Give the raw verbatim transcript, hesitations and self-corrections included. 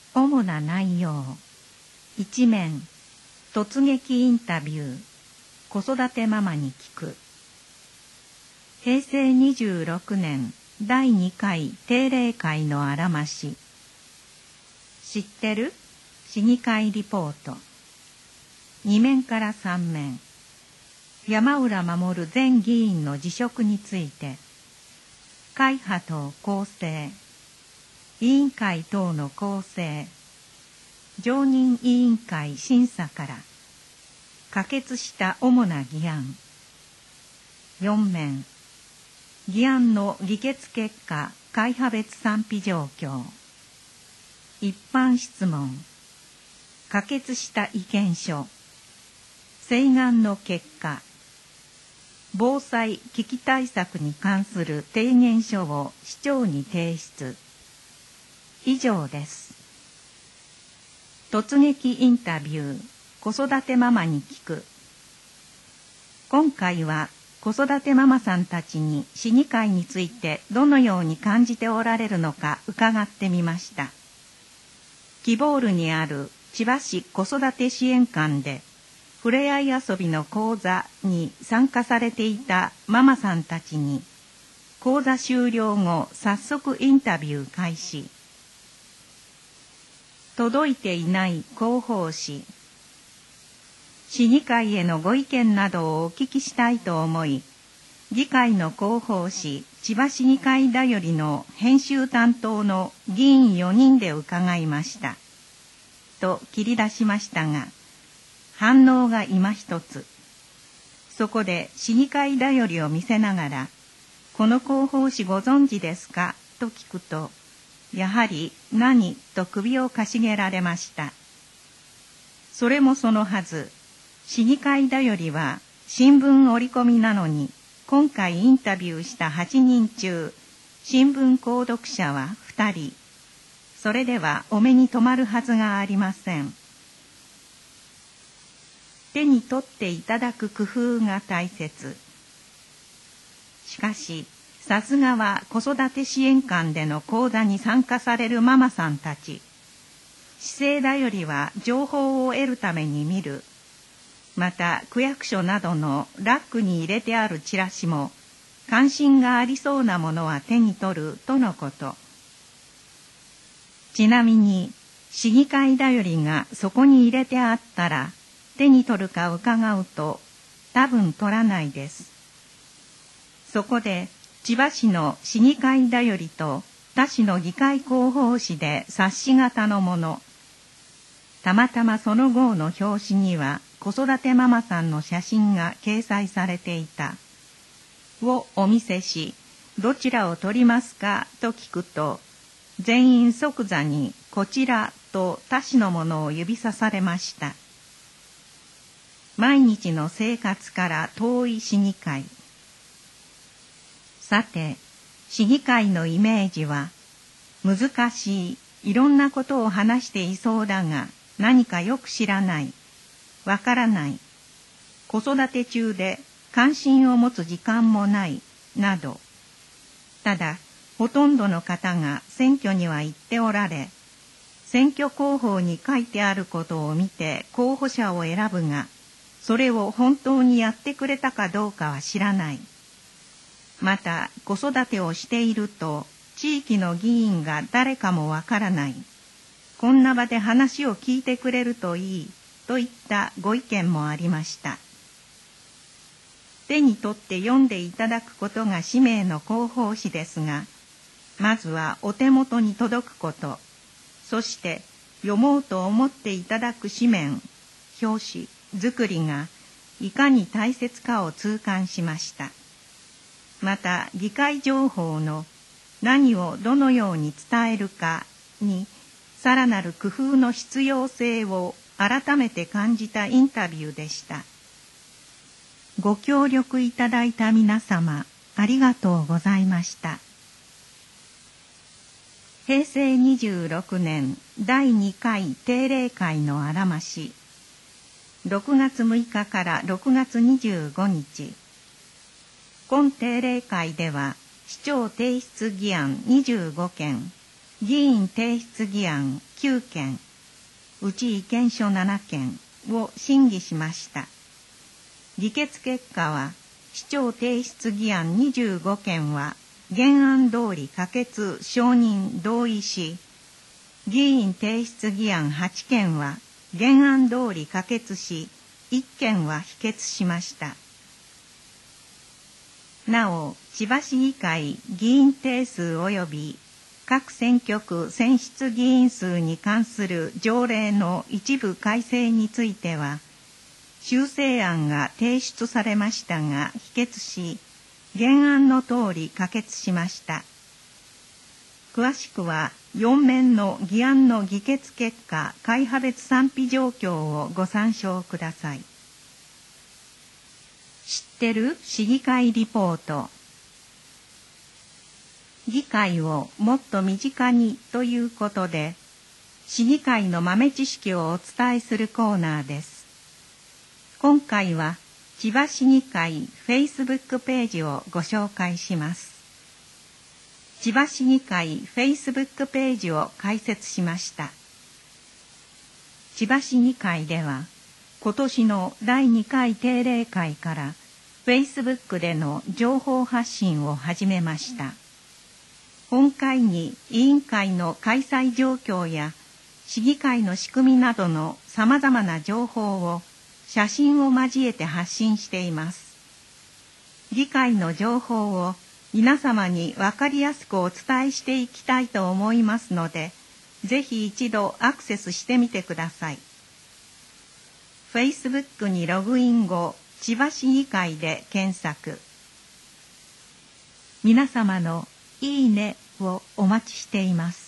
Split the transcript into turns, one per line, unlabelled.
主な内容。一面、突撃インタビュー、子育てママに聞く。へいせいにじゅうろくねんだいにかい定例会のあらまし。知ってる？市議会リポート。にめんからさんめん。山浦守前議員の辞職について、会派等構成、委員会等の構成、常任委員会審査から可決した主な議案。よんめん。議案の議決結果、会派別賛否状況。一般質問。可決した意見書。請願の結果。防災危機対策に関する提言書を市長に提出。以上です。突撃インタビュー、子育てママに聞く。今回は子育てママさんたちに市議会についてどのように感じておられるのか伺ってみました。キボールにある千葉市子育て支援館でふれあい遊びの講座に参加されていたママさんたちに、講座終了後早速インタビュー開始。届いていない広報誌。市議会へのご意見などをお聞きしたいと思い、議会の広報誌千葉市議会だよりの編集担当の議員よにんで伺いました。と切り出しましたが、反応が今一つ。そこで市議会だよりを見せながら、この広報誌ご存知ですかと聞くと、やはり何と首をかしげられました。それもそのはず、市議会だよりは新聞折り込みなのに、今回インタビューしたはちにん中、新聞購読者はふたり。それではお目に留まるはずがありません。手に取っていただく工夫が大切。しかし、さすがは子育て支援館での講座に参加されるママさんたち。市政だよりは情報を得るために見る。また区役所などのラックに入れてあるチラシも関心がありそうなものは手に取るとのこと。ちなみに市議会だよりがそこに入れてあったら手に取るか伺うと多分取らないです。そこで千葉市の市議会だよりと他市の議会広報誌で冊子型のもの。たまたまその号の表紙には子育てママさんの写真が掲載されていた。をお見せし、どちらを取りますかと聞くと、全員即座にこちらと他市のものを指さされました。毎日の生活から遠い市議会。さて、市議会のイメージは、難しい、いろんなことを話していそうだが、何かよく知らない、わからない、子育て中で関心を持つ時間もない、など。ただ、ほとんどの方が選挙には行っておられ、選挙広報に書いてあることを見て候補者を選ぶが、それを本当にやってくれたかどうかは知らない。また、子育てをしていると、地域の議員が誰かもわからない。こんな場で話を聞いてくれるといい、といったご意見もありました。手に取って読んでいただくことが使命の広報誌ですが、まずはお手元に届くこと、そして読もうと思っていただく紙面、表紙、作りがいかに大切かを痛感しました。また、議会情報の何をどのように伝えるかに、さらなる工夫の必要性を改めて感じたインタビューでした。ご協力いただいた皆様、ありがとうございました。へいせいにじゅうろくねんだいにかい定例会のあらまし。ろくがつむいかからろくがつにじゅうごにち。今定例会では、市長提出議案にじゅうごけん、議員提出議案きゅうけん、うち意見書ななけんを審議しました。議決結果は、市長提出議案にじゅうごけんは原案通り可決・承認・同意し、議員提出議案はちけんは原案通り可決し、いっけんは否決しました。なお、千葉市議会議員定数及び各選挙区選出議員数に関する条例の一部改正については、修正案が提出されましたが否決し、原案の通り可決しました。詳しくはよんめんの議案の議決結果、会派別賛否状況をご参照ください。知ってる市議会リポート。議会をもっと身近にということで、市議会の豆知識をお伝えするコーナーです。今回は千葉市議会フェイスブックページをご紹介します。千葉市議会フェイスブックページを開設しました。千葉市議会では今年のだいにかい定例会からフェイスブックでの情報発信を始めました。本会議委員会の開催状況や市議会の仕組みなどのさまざまな情報を写真を交えて発信しています。議会の情報を皆様に分かりやすくお伝えしていきたいと思いますので、ぜひ一度アクセスしてみてください。Facebook にログイン後、千葉市議会で検索。皆様のいいねをお待ちしています。